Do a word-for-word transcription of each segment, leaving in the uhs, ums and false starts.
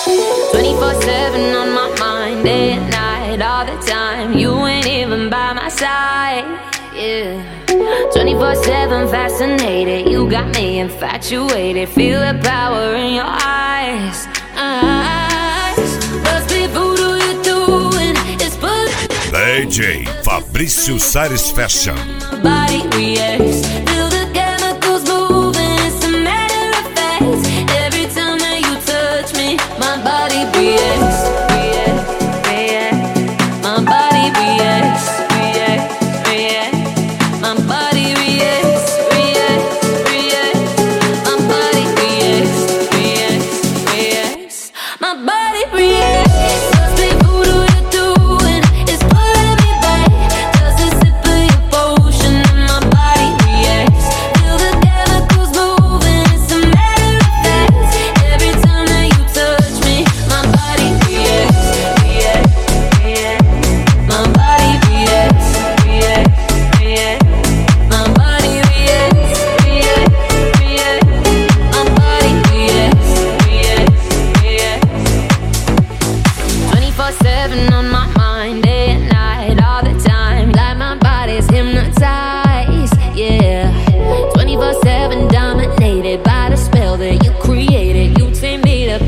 twenty-four seven on my mind, day and night, all the time. You ain't even by my side, yeah. twenty-four seven fascinated, you got me infatuated. Feel the power in your eyes, eyes. Must be voodoo you're doing, it's pulling. D J Fabrício Sares Fashion. My body reacts, feel the chemicals moving, it's a matter of fact. Every time that you touch me, my body reacts, reacts, reacts. My body reacts, reacts, reacts. My body reacts, reacts, reacts. My body reacts, reacts, reacts. My body reacts. Must be voodoo you're doing, it's pulling me back. Just a sip of your potion and my body reacts. Feel the chemicals moving, it's a matter of fact. Every time that you touch me, my body reacts, reacts, reacts. My body reacts, reacts, reacts. My body reacts, reacts, reacts. My body reacts, reacts, reacts. twenty-four seven on my mind, day and night, all the time. Like my body's hypnotized, yeah. twenty-four seven dominated by the spell that you created. You take me to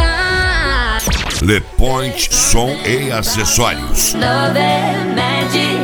paradise. Le Point Som e Acessórios. Love and magic.